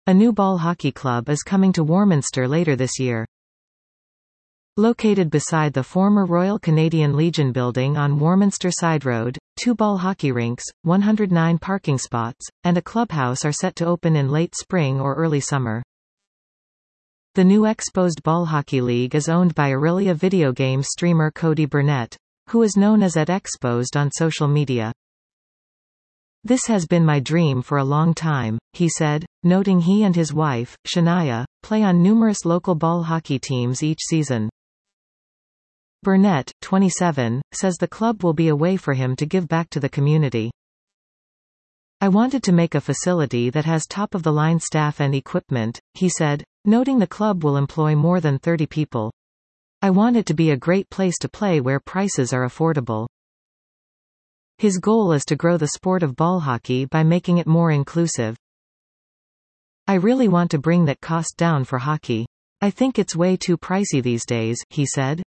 A new ball hockey club is coming to Warminster later this year. Located beside the former Royal Canadian Legion building on Warminster Side Road, 2 ball hockey rinks, 109 parking spots, and a clubhouse are set to open in late spring or early summer. The new Exposed Ball Hockey League is owned by Aurelia video game streamer Cody Burnett, who is known as @Exposed on social media. "This has been my dream for a long time," he said, noting he and his wife, Shania, play on numerous local ball hockey teams each season. Burnett, 27, says the club will be a way for him to give back to the community. "I wanted to make a facility that has top-of-the-line staff and equipment," he said, noting the club will employ more than 30 people. "I want it to be a great place to play where prices are affordable." His goal is to grow the sport of ball hockey by making it more inclusive. "I really want to bring that cost down for hockey. I think it's way too pricey these days," he said.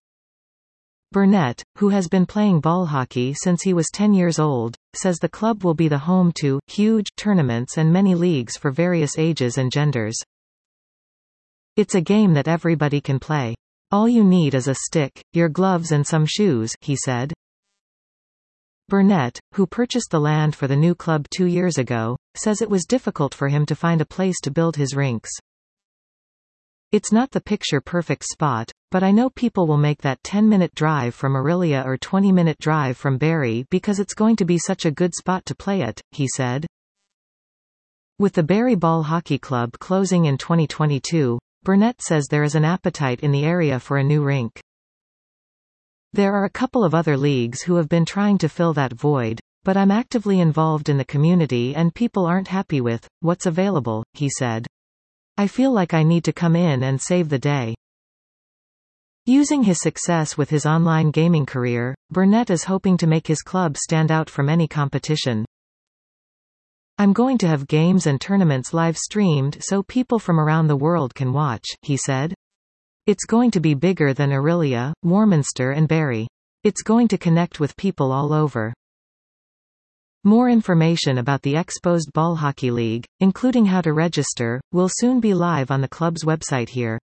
Burnett, who has been playing ball hockey since he was 10 years old, says the club will be the home to huge tournaments and many leagues for various ages and genders. "It's a game that everybody can play. All you need is a stick, your gloves and some shoes," he said. Burnett, who purchased the land for the new club 2 years ago, says it was difficult for him to find a place to build his rinks. "It's not the picture-perfect spot, but I know people will make that 10-minute drive from Aurelia or 20-minute drive from Barrie because it's going to be such a good spot to play at," he said. With the Barrie Ball Hockey Club closing in 2022, Burnett says there is an appetite in the area for a new rink. "There are a couple of other leagues who have been trying to fill that void, but I'm actively involved in the community and people aren't happy with what's available," he said. "I feel like I need to come in and save the day." Using his success with his online gaming career, Burnett is hoping to make his club stand out from any competition. "I'm going to have games and tournaments live-streamed so people from around the world can watch," he said. "It's going to be bigger than Aurelia, Warminster and Barrie. It's going to connect with people all over." More information about the Exposed Ball Hockey League, including how to register, will soon be live on the club's website here.